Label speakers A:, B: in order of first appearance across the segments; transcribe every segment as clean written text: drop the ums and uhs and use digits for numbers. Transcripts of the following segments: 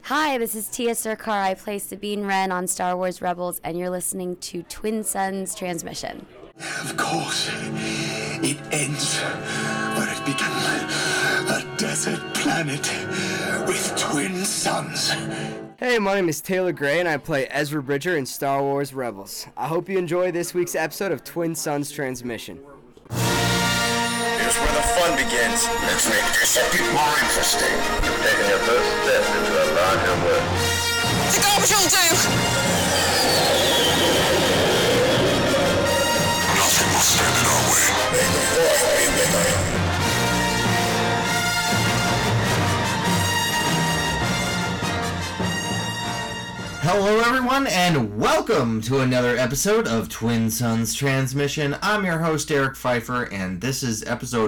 A: Hi, this is Tia Sircar. I play Sabine Wren on Star Wars Rebels, and you're listening to Twin Suns Transmission.
B: Of course, it ends where it began, a desert planet with twin suns.
C: Hey, my name is Taylor Gray, and I play Ezra Bridger in Star Wars Rebels. I hope you enjoy this week's episode of Twin Suns Transmission.
D: Here's where the fun begins.
B: Let's make this a bit more interesting.
D: You've taken your first step into a larger world.
E: The garbage will do!
B: Nothing will stand in our way. May the Force be with you.
F: Hello everyone, and welcome to another episode of Twin Suns Transmission. I'm your host, Eric Pfeiffer, and this is episode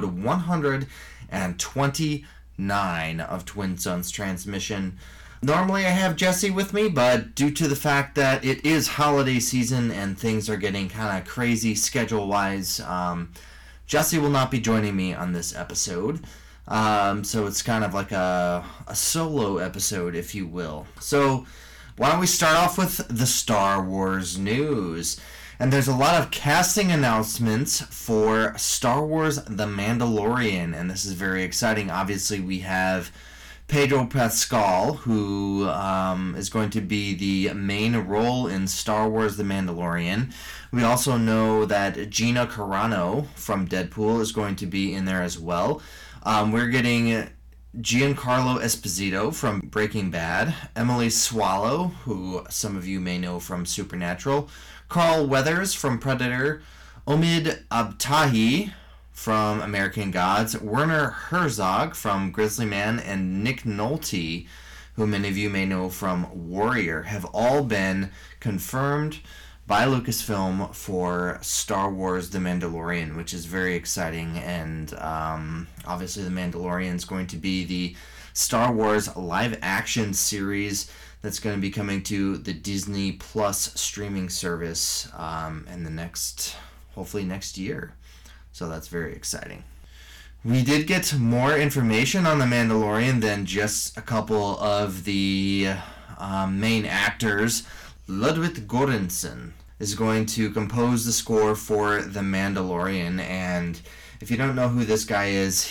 F: 129 of Twin Suns Transmission. Normally I have Jesse with me, but due to the fact that it is holiday season and things are getting kind of crazy schedule-wise, Jesse will not be joining me on this episode. So it's kind of like a solo episode, if you will. So why don't we start off with the Star Wars news? And there's a lot of casting announcements for Star Wars The Mandalorian, and this is very exciting. Obviously, we have Pedro Pascal, who is going to be the main role in Star Wars The Mandalorian. We also know that Gina Carano from Deadpool is going to be in there as well. We're getting Giancarlo Esposito from Breaking Bad, Emily Swallow, who some of you may know from Supernatural, Carl Weathers from Predator, Omid Abtahi from American Gods, Werner Herzog from Grizzly Man, and Nick Nolte, who many of you may know from Warrior, have all been confirmed by Lucasfilm for Star Wars The Mandalorian, which is very exciting. And obviously The Mandalorian is going to be the Star Wars live-action series that's going to be coming to the Disney Plus streaming service in the hopefully next year. So that's very exciting. We did get more information on The Mandalorian than just a couple of the main actors. Ludwig Göransson is going to compose the score for The Mandalorian, and if you don't know who this guy is,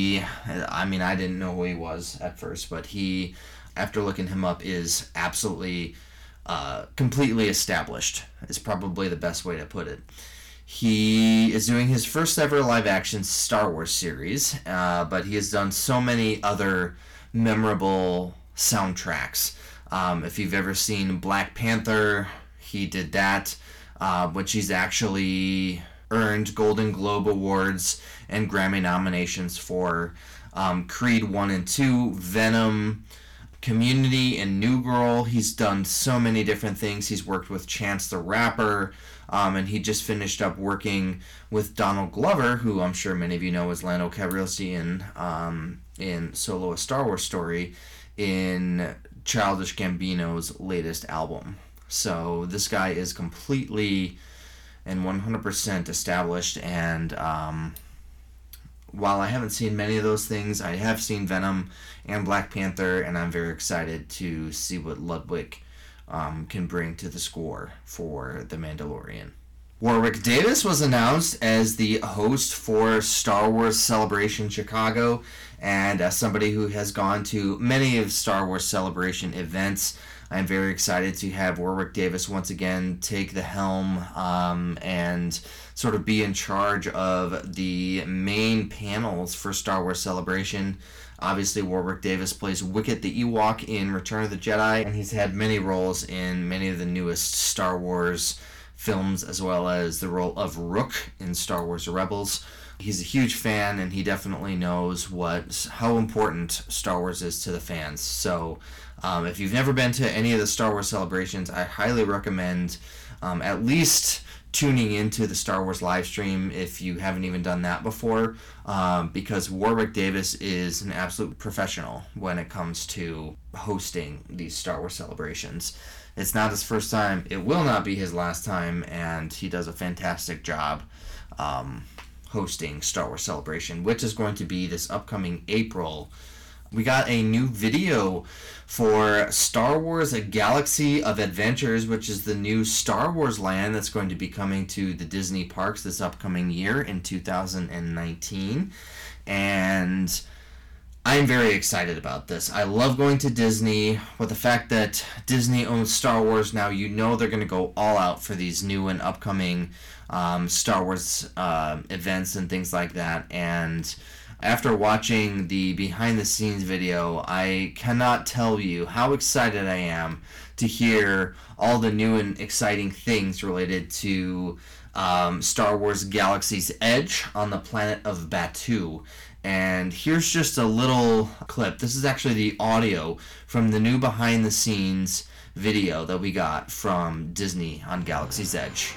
F: I didn't know who he was at first, but he, after looking him up, is absolutely completely established, is probably the best way to put it. He is doing his first ever live-action Star Wars series, but he has done so many other memorable soundtracks. If you've ever seen Black Panther, he did that, which he's actually earned Golden Globe Awards and Grammy nominations for. Creed 1 and 2, Venom, Community, and New Girl. He's done so many different things. He's worked with Chance the Rapper, and he just finished up working with Donald Glover, who I'm sure many of you know as Lando Calrissian in Solo: A Star Wars Story, in Childish Gambino's latest album. So this guy is completely and 100% established, and while I haven't seen many of those things, I have seen Venom and Black Panther, and I'm very excited to see what Ludwig can bring to the score for The Mandalorian. Warwick Davis was announced as the host for Star Wars Celebration Chicago, and as somebody who has gone to many of Star Wars Celebration events, I'm very excited to have Warwick Davis once again take the helm and sort of be in charge of the main panels for Star Wars Celebration. Obviously, Warwick Davis plays Wicket the Ewok in Return of the Jedi, and he's had many roles in many of the newest Star Wars films, as well as the role of Rook in Star Wars Rebels. He's a huge fan, and he definitely knows how important Star Wars is to the fans. So if you've never been to any of the Star Wars celebrations, I highly recommend at least tuning into the Star Wars live stream if you haven't even done that before, because Warwick Davis is an absolute professional when it comes to hosting these Star Wars celebrations. It's not his first time, it will not be his last time, and he does a fantastic job hosting Star Wars Celebration, which is going to be this upcoming April We got a new video for Star Wars: A Galaxy of Adventures, which is the new Star Wars land that's going to be coming to the Disney parks this upcoming year in 2019. And I'm very excited about this. I love going to Disney. With the fact that Disney owns Star Wars now, you know they're going to go all out for these new and upcoming Star Wars events and things like that. And after watching the behind-the-scenes video, I cannot tell you how excited I am to hear all the new and exciting things related to Star Wars Galaxy's Edge on the planet of Batuu. And here's just a little clip. This is actually the audio from the new behind-the-scenes video that we got from Disney on Galaxy's Edge.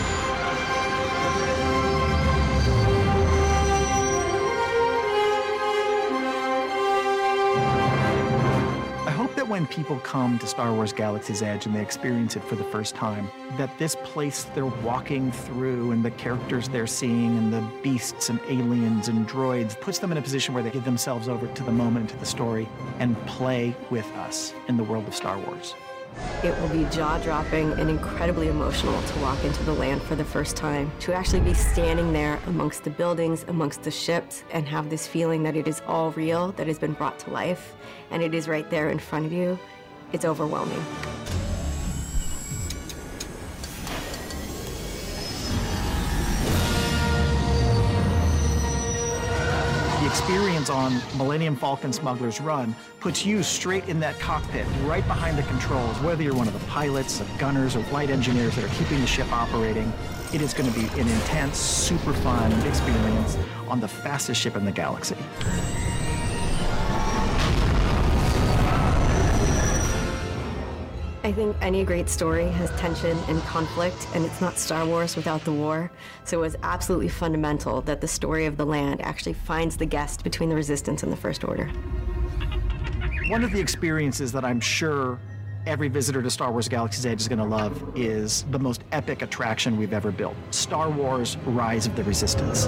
G: When people come to Star Wars Galaxy's Edge and they experience it for the first time, that this place they're walking through and the characters they're seeing and the beasts and aliens and droids puts them in a position where they give themselves over to the moment, to the story, and play with us in the world of Star Wars.
H: It will be jaw-dropping and incredibly emotional to walk into the land for the first time, to actually be standing there amongst the buildings, amongst the ships, and have this feeling that it is all real, that has been brought to life, and it is right there in front of you. It's overwhelming.
G: The experience on Millennium Falcon Smuggler's Run puts you straight in that cockpit, right behind the controls, whether you're one of the pilots, the gunners, or flight engineers that are keeping the ship operating. It is going to be an intense, super fun experience on the fastest ship in the galaxy.
H: I think any great story has tension and conflict, and it's not Star Wars without the war. So it was absolutely fundamental that the story of the land actually finds the guest between the Resistance and the First Order.
G: One of the experiences that I'm sure every visitor to Star Wars Galaxy's Edge is going to love is the most epic attraction we've ever built, Star Wars: Rise of the Resistance.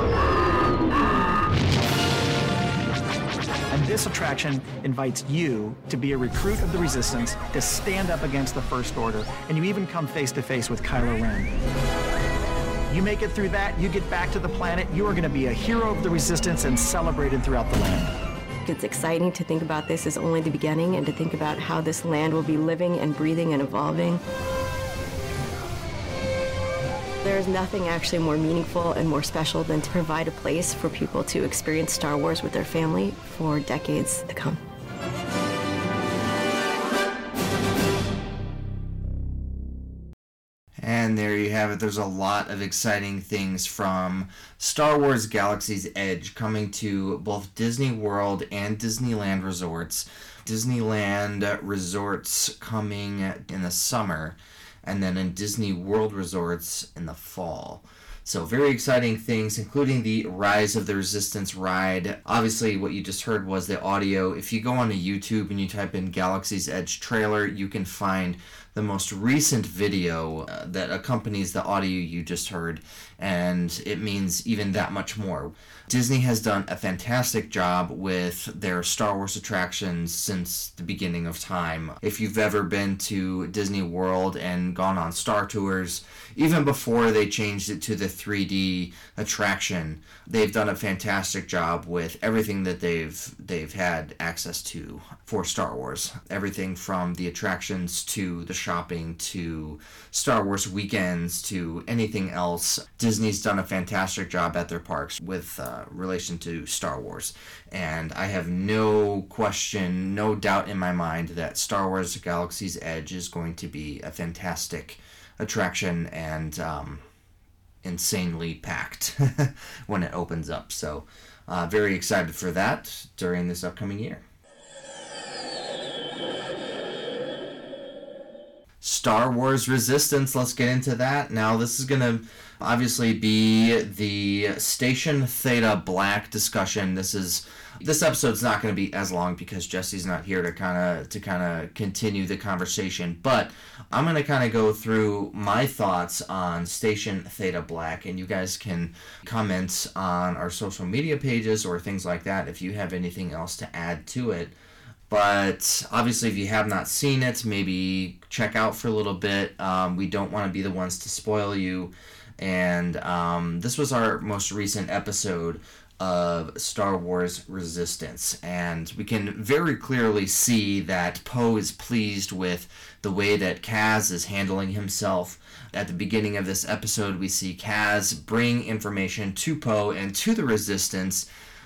G: And this attraction invites you to be a recruit of the Resistance, to stand up against the First Order, and you even come face to face with Kylo Ren. You make it through that, you get back to the planet, you are going to be a hero of the Resistance and celebrated throughout the land.
H: It's exciting to think about this as only the beginning and to think about how this land will be living and breathing and evolving. There's nothing actually more meaningful and more special than to provide a place for people to experience Star Wars with their family for decades to come.
F: And there you have it. There's a lot of exciting things from Star Wars Galaxy's Edge coming to both Disney World and Disneyland Resorts. Disneyland Resorts coming in the summer, and then in Disney World Resorts in the fall. So very exciting things, including the Rise of the Resistance ride. Obviously, what you just heard was the audio. If you go onto YouTube and you type in Galaxy's Edge trailer, you can find the most recent video that accompanies the audio you just heard, and it means even that much more. Disney has done a fantastic job with their Star Wars attractions since the beginning of time. If you've ever been to Disney World and gone on Star Tours, even before they changed it to the 3D attraction, they've done a fantastic job with everything that they've had access to for Star Wars. Everything from the attractions to the shopping to Star Wars weekends to anything else. Disney's done a fantastic job at their parks with relation to Star Wars. And I have no question, no doubt in my mind that Star Wars Galaxy's Edge is going to be a fantastic attraction and insanely packed when it opens up. So very excited for that during this upcoming year. Star Wars Resistance. Let's get into that. Now, this is going to obviously be the Station Theta Black discussion. This episode's not going to be as long because Jesse's not here to kind of continue the conversation, but I'm going to kind of go through my thoughts on Station Theta Black, and you guys can comment on our social media pages or things like that if you have anything else to add to it. But obviously, if you have not seen it, maybe check out for a little bit. We don't want to be the ones to spoil you. And this was our most recent episode of Star Wars Resistance. And we can very clearly see that Poe is pleased with the way that Kaz is handling himself. At the beginning of this episode, we see Kaz bring information to Poe and to the Resistance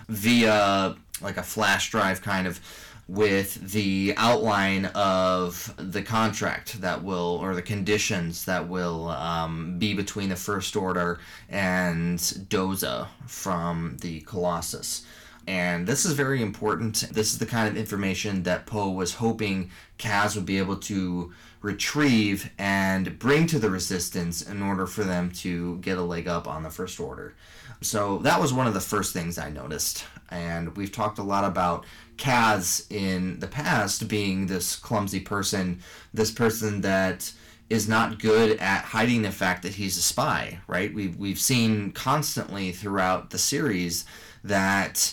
F: via like a flash drive kind of, with the outline of the contract that will, or the conditions that will be between the First Order and Doza from the Colossus. And this is very important. This is the kind of information that Poe was hoping Kaz would be able to retrieve and bring to the Resistance in order for them to get a leg up on the First Order. So that was one of the first things I noticed. And we've talked a lot about Kaz in the past being this clumsy person, this person that is not good at hiding the fact that he's a spy, right? We've seen constantly throughout the series that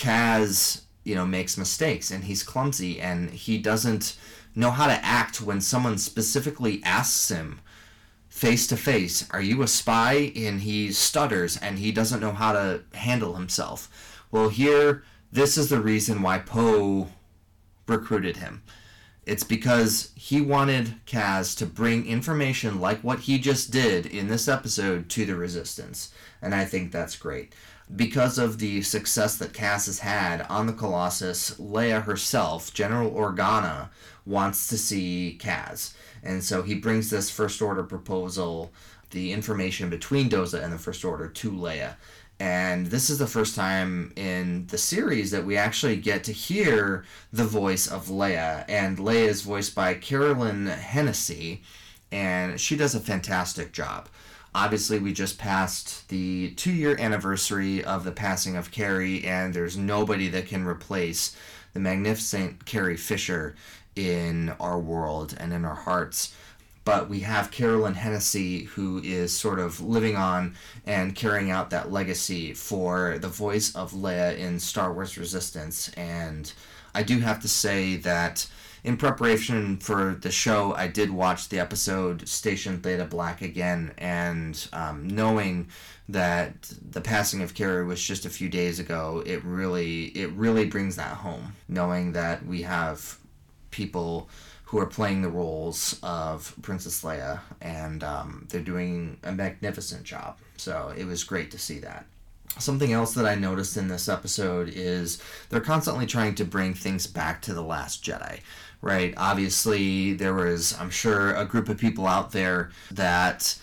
F: Kaz, makes mistakes and he's clumsy and he doesn't know how to act when someone specifically asks him face to face, "Are you a spy?" And he stutters and he doesn't know how to handle himself. Well, here, this is the reason why Poe recruited him. It's because he wanted Kaz to bring information like what he just did in this episode to the Resistance. And I think that's great. Because of the success that Kaz has had on the Colossus, Leia herself, General Organa, wants to see Kaz. And so he brings this First Order proposal, the information between Doza and the First Order, to Leia. And this is the first time in the series that we actually get to hear the voice of Leia. And Leia is voiced by Carolyn Hennessy, and she does a fantastic job. Obviously, we just passed the 2-year anniversary of the passing of Carrie, and there's nobody that can replace the magnificent Carrie Fisher in our world and in our hearts. But we have Carolyn Hennessy, who is sort of living on and carrying out that legacy for the voice of Leia in Star Wars Resistance. And I do have to say that in preparation for the show, I did watch the episode Station Theta Black again, and knowing that the passing of Carrie was just a few days ago, it really brings that home, knowing that we have people who are playing the roles of Princess Leia, and they're doing a magnificent job. So it was great to see that. Something else that I noticed in this episode is they're constantly trying to bring things back to The Last Jedi, right? Obviously, there was, I'm sure, a group of people out there that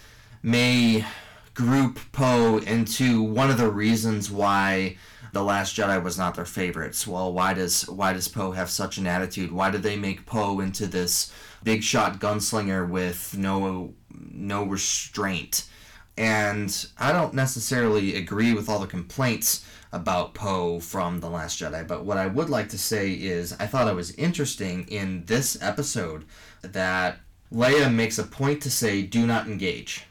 F: may group Poe into one of the reasons why The Last Jedi was not their favorites. Well, why does Poe have such an attitude? Why did they make Poe into this big shot gunslinger with no restraint? And I don't necessarily agree with all the complaints about Poe from The Last Jedi, but what I would like to say is I thought it was interesting in this episode that Leia makes a point to say, "Do not engage."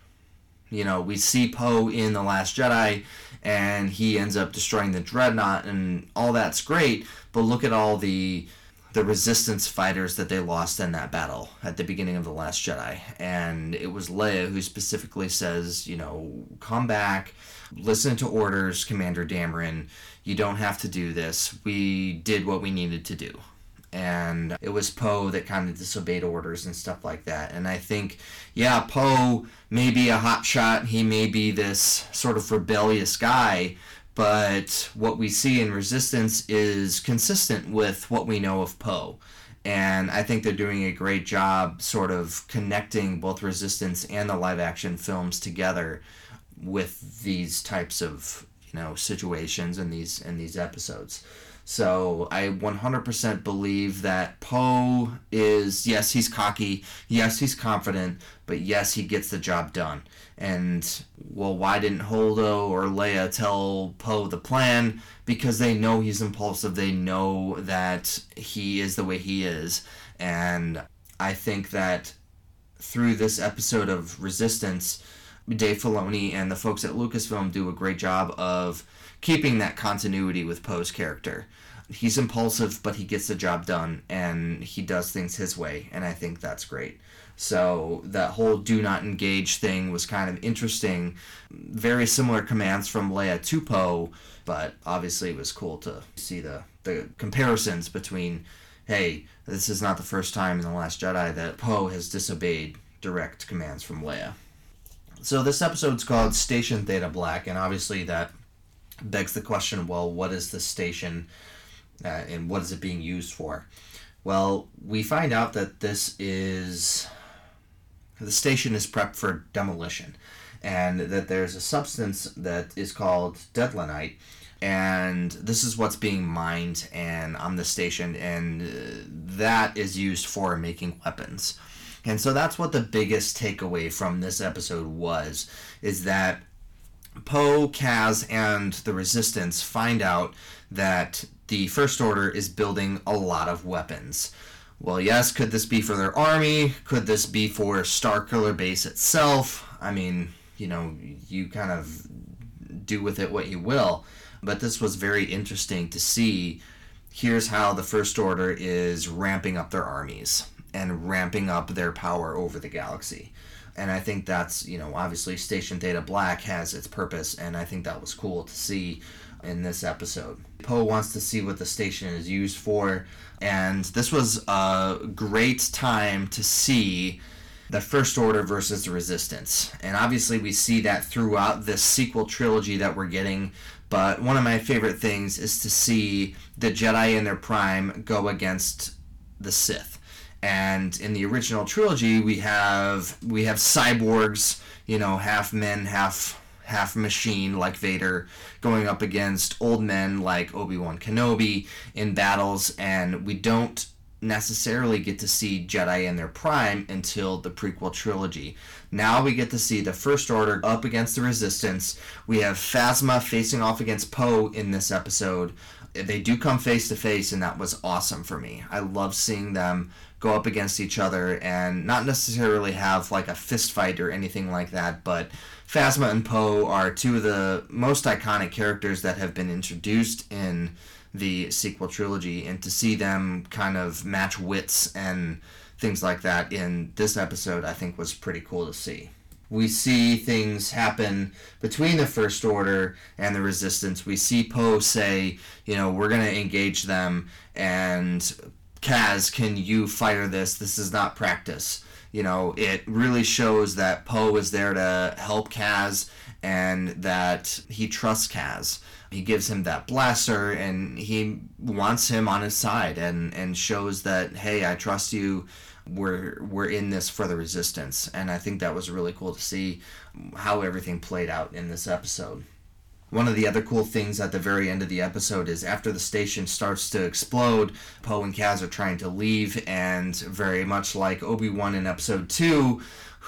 F: We see Poe in The Last Jedi, and he ends up destroying the Dreadnought, and all that's great, but look at all the Resistance fighters that they lost in that battle at the beginning of The Last Jedi. And it was Leia who specifically says, come back, listen to orders, Commander Dameron. You don't have to do this. We did what we needed to do. And it was Poe that kind of disobeyed orders and stuff like that. And I think, yeah, Poe may be a hotshot. He may be this sort of rebellious guy, but what we see in Resistance is consistent with what we know of Poe. And I think they're doing a great job sort of connecting both Resistance and the live-action films together with these types of, situations in these episodes. So I 100% believe that Poe is, yes, he's cocky, yes, he's confident, but yes, he gets the job done. And, well, why didn't Holdo or Leia tell Poe the plan? Because they know he's impulsive. They know that he is the way he is. And I think that through this episode of Resistance, Dave Filoni and the folks at Lucasfilm do a great job of keeping that continuity with Poe's character. He's impulsive, but he gets the job done, and he does things his way, and I think that's great. So that whole do not engage thing was kind of interesting. Very similar commands from Leia to Poe, but obviously it was cool to see the comparisons between, hey, this is not the first time in The Last Jedi that Poe has disobeyed direct commands from Leia. So this episode's called Station Theta Black, and obviously that begs the question, well, what is this station and what is it being used for? Well, we find out that the station is prepped for demolition, and that there's a substance that is called Deadlanite, and this is what's being mined and on the station, and that is used for making weapons. And so that's what the biggest takeaway from this episode is that Poe, Kaz, and the Resistance find out that the First Order is building a lot of weapons. Well, yes, could this be for their army? Could this be for Starkiller Base itself? I mean, you kind of do with it what you will. But this was very interesting to see. Here's how the First Order is ramping up their armies and ramping up their power over the galaxy. And I think that's, obviously Station Theta Black has its purpose, and I think that was cool to see in this episode. Poe wants to see what the station is used for, and this was a great time to see the First Order versus the Resistance. And obviously we see that throughout this sequel trilogy that we're getting, but one of my favorite things is to see the Jedi in their prime go against the Sith. And in the original trilogy, we have cyborgs, half men, half machine like Vader, going up against old men like Obi-Wan Kenobi in battles, and we don't necessarily get to see Jedi in their prime until the prequel trilogy. Now we get to see the First Order up against the Resistance. We have Phasma facing off against Poe in this episode. They do come face to face, and that was awesome for me. I love seeing them go up against each other and not necessarily have like a fist fight or anything like that, but Phasma and Poe are two of the most iconic characters that have been introduced in the sequel trilogy, and to see them kind of match wits and things like that in this episode I think was pretty cool to see. We see things happen between the First Order and the Resistance. We see Poe say, we're going to engage them, and Kaz, can you fire this? This is not practice. It really shows that Poe is there to help Kaz and that he trusts Kaz. He gives him that blaster, and he wants him on his side and shows that, hey, I trust you. We're in this for the Resistance. And I think that was really cool to see how everything played out in this episode. One of the other cool things at the very end of the episode is after the station starts to explode, Poe and Kaz are trying to leave, and very much like Obi-Wan in Episode 2,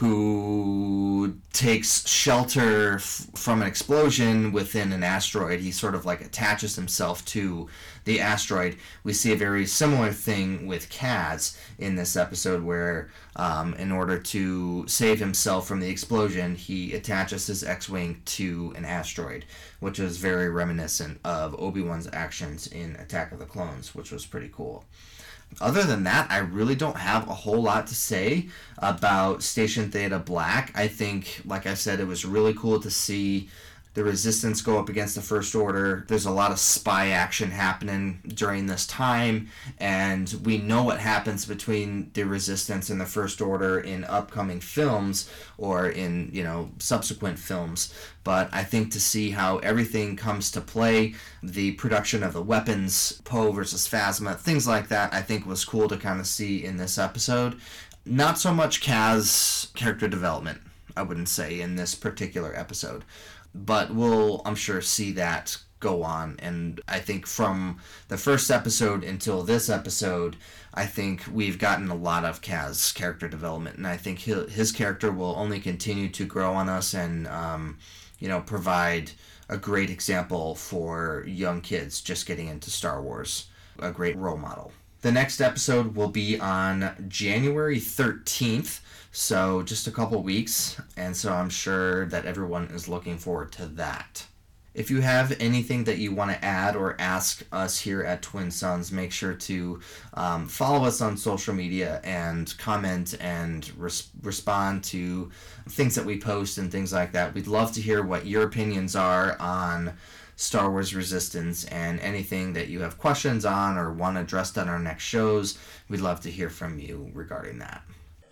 F: who takes shelter from an explosion within an asteroid. He sort of like attaches himself to the asteroid. We see a very similar thing with Kaz in this episode where in order to save himself from the explosion, he attaches his X-Wing to an asteroid, which is very reminiscent of Obi-Wan's actions in Attack of the Clones, which was pretty cool. Other than that, I really don't have a whole lot to say about Station Theta Black. I think, like I said, it was really cool to see the Resistance go up against the First Order. There's a lot of spy action happening during this time, and we know what happens between the Resistance and the First Order in upcoming films or in, subsequent films. But I think to see how everything comes to play, the production of the weapons, Poe versus Phasma, things like that, I think was cool to kind of see in this episode. Not so much Kaz character development, I wouldn't say, in this particular episode. But we'll, I'm sure, see that go on. And I think from the first episode until this episode, I think we've gotten a lot of Kaz character development, and I think his character will only continue to grow on us and, provide a great example for young kids just getting into Star Wars, a great role model. The next episode will be on January 13th, so just a couple weeks, and so I'm sure that everyone is looking forward to that. If you have anything that you want to add or ask us here at Twin Suns, make sure to follow us on social media and comment and respond to things that we post and things like that. We'd love to hear what your opinions are on Star Wars Resistance, and anything that you have questions on or want addressed on our next shows. We'd love to hear from you regarding that.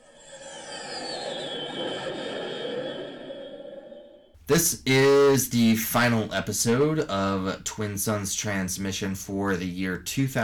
F: This is the final episode of Twin Suns Transmission for the year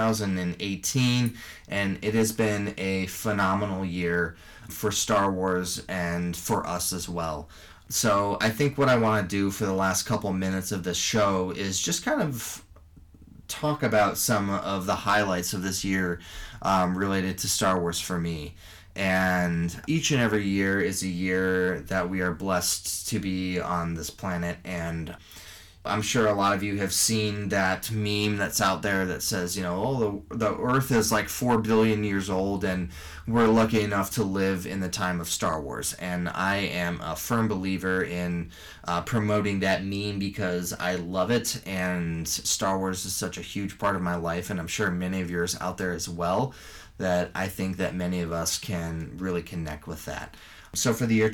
F: 2018, and it has been a phenomenal year for Star Wars and for us as well. So I think what I want to do for the last couple minutes of this show is just kind of talk about some of the highlights of this year related to Star Wars for me. And each and every year is a year that we are blessed to be on this planet, and I'm sure a lot of you have seen that meme that's out there that says, the Earth is like 4 billion years old and we're lucky enough to live in the time of Star Wars. And I am a firm believer in promoting that meme because I love it, and Star Wars is such a huge part of my life, and I'm sure many of yours out there as well, that I think that many of us can really connect with that. So for the year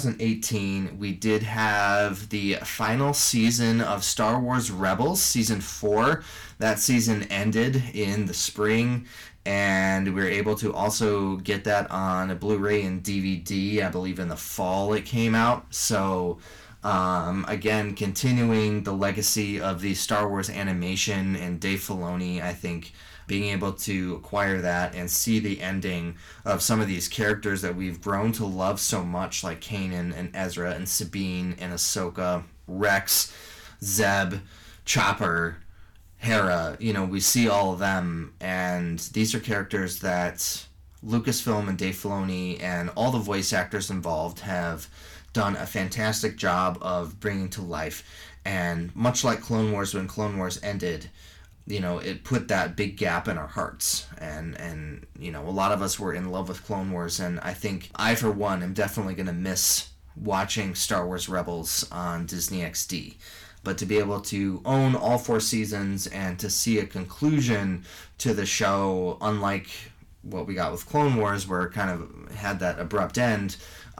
F: 2018, we did have the final season of Star Wars Rebels, Season 4. That season ended in the spring, and we were able to also get that on a Blu-ray and DVD, I believe in the fall it came out. So again, continuing the legacy of the Star Wars animation and Dave Filoni, I think being able to acquire that and see the ending of some of these characters that we've grown to love so much, like Kanan and Ezra and Sabine and Ahsoka, Rex, Zeb, Chopper, Hera, we see all of them, and these are characters that Lucasfilm and Dave Filoni and all the voice actors involved have done a fantastic job of bringing to life. And much like Clone Wars, when Clone Wars ended, it put that big gap in our hearts, and a lot of us were in love with Clone Wars, and I think I, for one, am definitely going to miss watching Star Wars Rebels on Disney XD. But to be able to own all 4 seasons and to see a conclusion to the show, unlike what we got with Clone Wars, where it kind of had that abrupt end,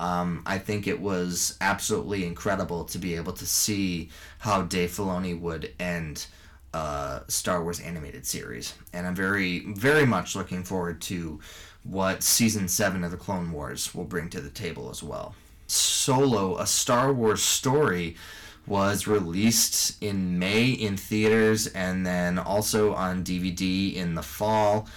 F: I think it was absolutely incredible to be able to see how Dave Filoni would end Star Wars animated series, and I'm very, very much looking forward to what Season 7 of the Clone Wars will bring to the table as well. Solo, A Star Wars Story, was released in May in theaters and then also on DVD in the fall,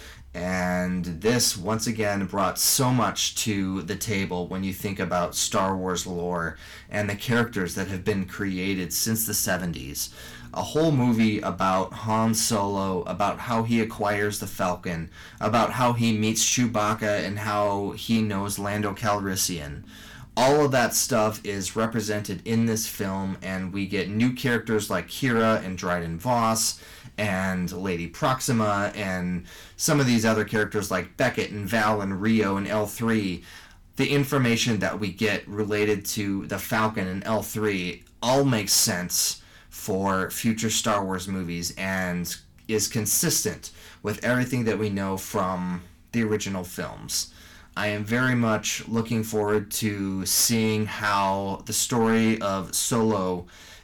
F: and this once again brought so much to the table when you think about Star Wars lore and the characters that have been created since the 70s. A whole movie about Han Solo, about how he acquires the Falcon, about how he meets Chewbacca and how he knows Lando Calrissian. All of that stuff is represented in this film, and we get new characters like Kira and Dryden Voss and Lady Proxima and some of these other characters like Beckett and Val and Rio and L3. The information that we get related to the Falcon and L3 all makes sense for future Star Wars movies and is consistent with everything that we know from the original films. I am very much looking forward to seeing how the story of Solo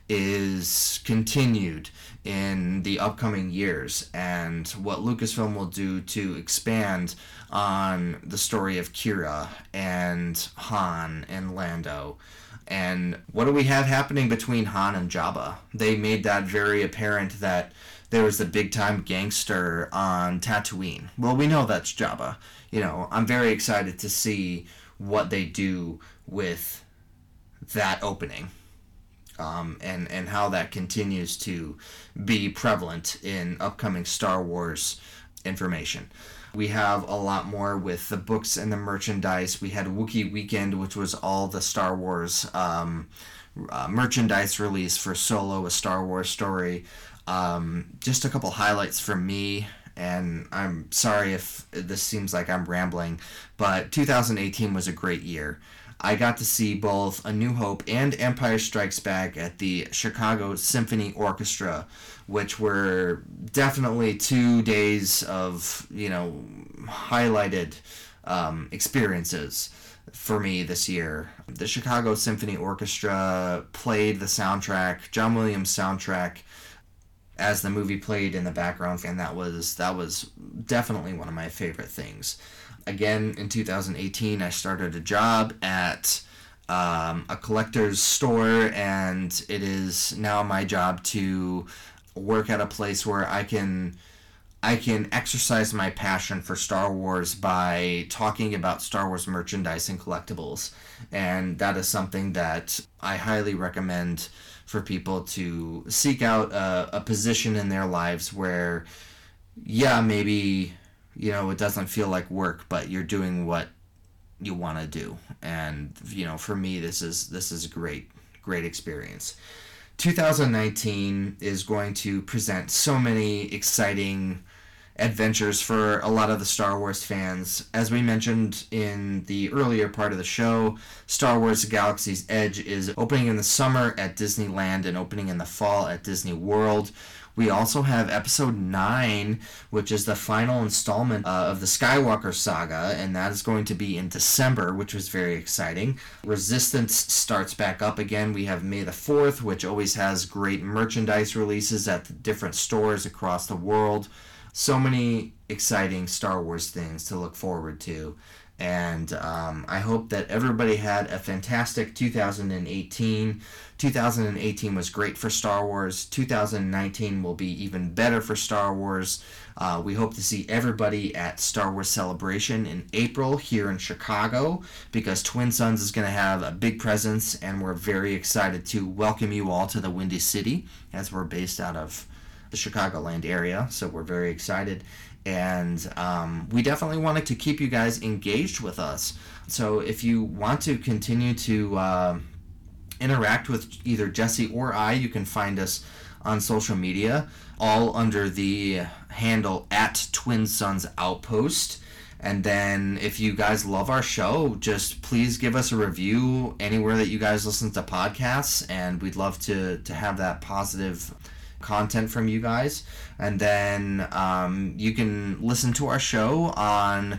F: is continued in the upcoming years and what Lucasfilm will do to expand on the story of Kira and Han and Lando. And what do we have happening between Han and Jabba? They made that very apparent that there was a big-time gangster on Tatooine. Well, we know that's Jabba. I'm very excited to see what they do with that opening. and how that continues to be prevalent in upcoming Star Wars information. We have a lot more with the books and the merchandise. We had Wookiee Weekend, which was all the Star Wars merchandise release for Solo, A Star Wars Story. Just a couple highlights from me, and I'm sorry if this seems like I'm rambling, but 2018 was a great year. I got to see both A New Hope and Empire Strikes Back at the Chicago Symphony Orchestra, which were definitely 2 days of, highlighted experiences for me this year. The Chicago Symphony Orchestra played the soundtrack, John Williams' soundtrack, as the movie played in the background, and that was definitely one of my favorite things. Again, in 2018, I started a job at a collector's store, and it is now my job to work at a place where I can exercise my passion for Star Wars by talking about Star Wars merchandise and collectibles. And that is something that I highly recommend for people to seek out a position in their lives where, maybe, it doesn't feel like work, but you're doing what you want to do. And, for me, this is a great experience. 2019 is going to present so many exciting adventures for a lot of the Star Wars fans. As we mentioned in the earlier part of the show, Star Wars Galaxy's Edge is opening in the summer at Disneyland and opening in the fall at Disney World. We also have Episode 9, which is the final installment of the Skywalker saga, and that is going to be in December, which was very exciting. Resistance starts back up again. We have May the 4th, which always has great merchandise releases at the different stores across the world. So many exciting Star Wars things to look forward to. And I hope that everybody had a fantastic 2018. 2018 was great for Star Wars. 2019 will be even better for Star Wars. We hope to see everybody at Star Wars Celebration in April here in Chicago, because Twin Suns is going to have a big presence, and we're very excited to welcome you all to the Windy City, as we're based out of the Chicagoland area, so we're very excited. And we definitely wanted to keep you guys engaged with us. So if you want to continue to interact with either Jesse or I, you can find us on social media, all under the handle at Twin Suns Outpost. And then if you guys love our show, just please give us a review anywhere that you guys listen to podcasts, and we'd love to have that positive content from you guys. And then you can listen to our show on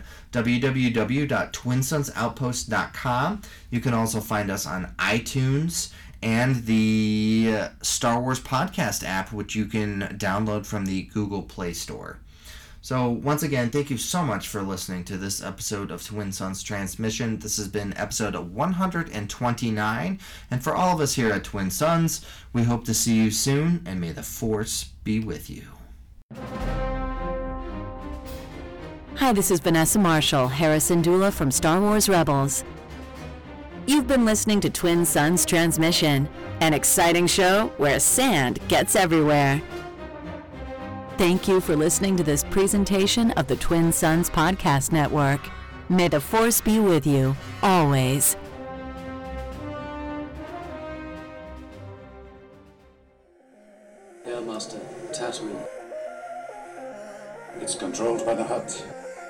F: www.twinsunsoutpost.com. You can also find us on iTunes and the Star Wars Podcast app, which you can download from the Google Play Store. So once again, thank you so much for listening to this episode of Twin Suns Transmission. This has been episode 129, and for all of us here at Twin Suns, we hope to see you soon, and may the Force be with you.
I: Hi, this is Vanessa Marshall, Harrison Dula from Star Wars Rebels. You've been listening to Twin Suns Transmission, an exciting show where sand gets everywhere. Thank you for listening to this presentation of the Twin Suns Podcast Network. May the Force be with you, always.
J: Airmaster, Tatooine. It's controlled by the Hutt.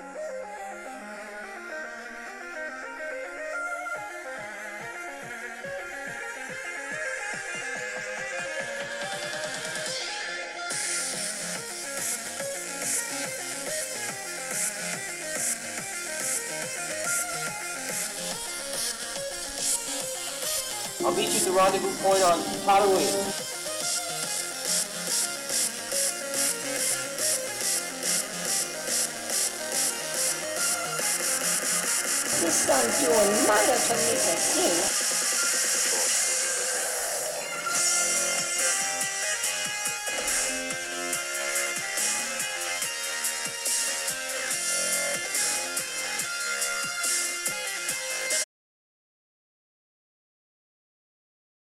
K: I'll meet you at the rendezvous point on Tatooine.
L: You start doing murder to me,